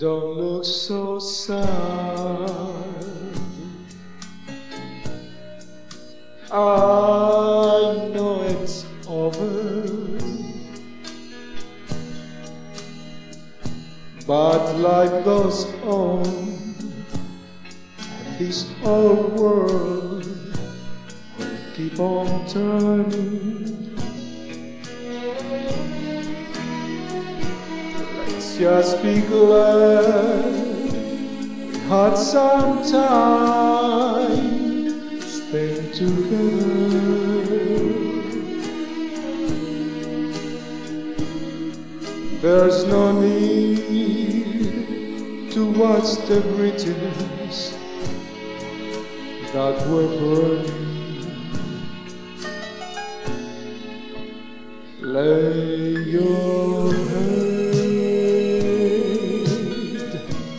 Don't look so sad. I know it's over, but life goes on, and this old world will keep on turning. Let's just be glad we had some time to spend together. There's no need to watch the bridges that were burning. Lay your head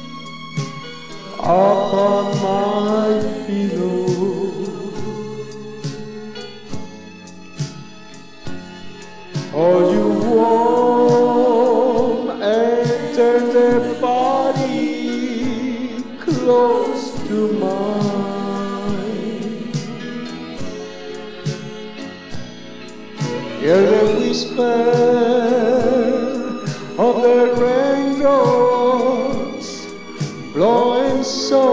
upon my pillow. Hold you warm and tender body close to mine. Hear the whisper of the raindrops blowing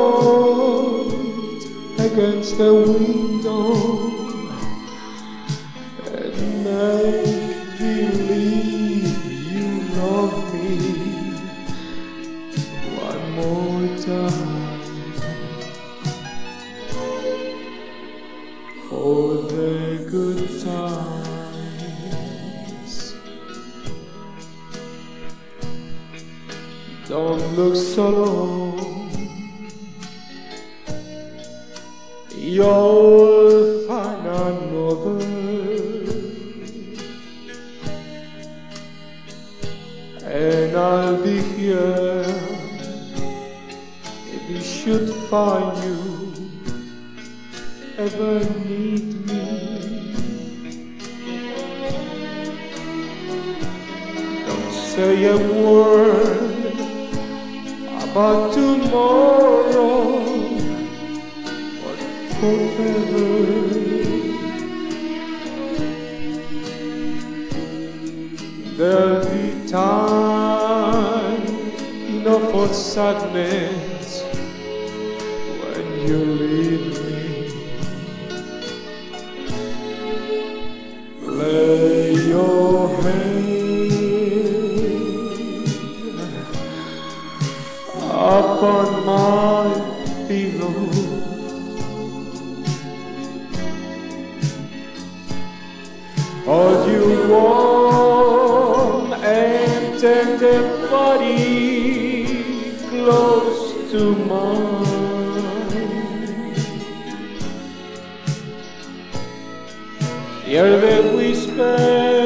soft against the window, and make believe you love me one more time for the good times. Don't look so long, you'll find another, and I'll be here if you should find you ever need me. Don't say a word about tomorrow or forever. There'll be time enough for sadness when you leave me. Lay your head upon my pillow. Hold you warm and tender body close to mine. Hear the whisper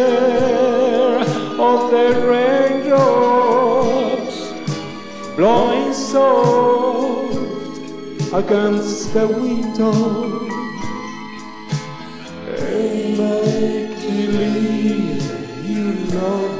of the raindrops blowing soft against the window, and make believe you love